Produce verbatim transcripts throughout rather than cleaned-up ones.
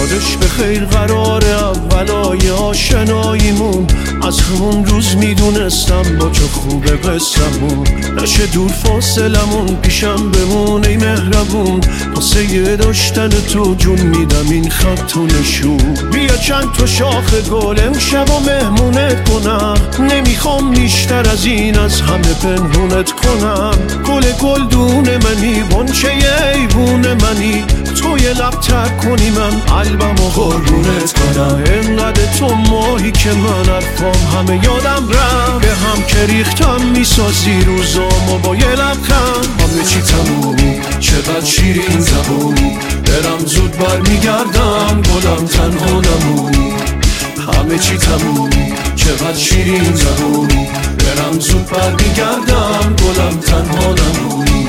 یادش به خیر قرار اولای آشناییمون، از همون روز میدونستم با چه خوبه قصمون، نشه دور فاصلمون پیشم بمونه ای مهربون، واسه یه داشتن تو جون میدم این خط و نشون. بیا چند تا شاخ گل امشب و مهمونت کنم، نمیخوام بیشتر از این از همه پنهونت کنم. گل گلدون منی غنچه ایوون منی، تو یه لب تر کنی من قلبم و قربونت کنم. انقدر تو ماهی که من حرفام همه یادم رفت، به هم که ریختم میسازی روزامو با یه لبخند. همه چی تمومی چقدر شیرین زبونی، برم زود برمیگردم گلم تنها نمونی. همه چی تمومی چقدر شیرین زبونی، برم زود برمیگردم گلم تنها نمونی.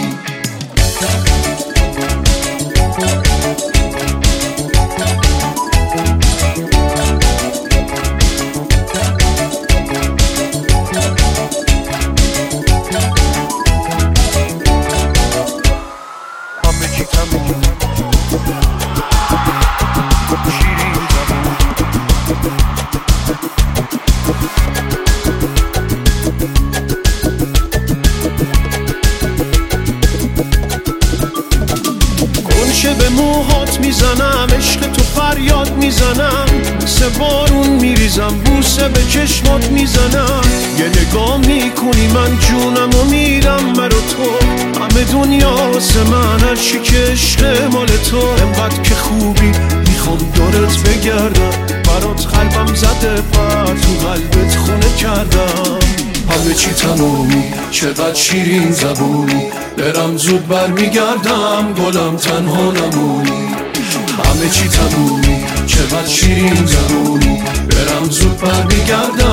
به موهات میزنم، عشق تو فریاد میزنم، سه بارون میریزم، بوسه به چشمات میزنم. یه نگاه میکنی من جونم و میرم برا تو، همه دنیا واسه من هرچی که عشق مال تو. انقدر که خوبی میخوام دورت بگردم، برات قلبم زده پر تو قلبت خونه کردم. همه چی تمومی چقدر شیرین زبونی، برم زود برمیگردم گلم تنها نمونی. همه چی تمومی چقدر شیرین زبونی، برم زود برمیگردم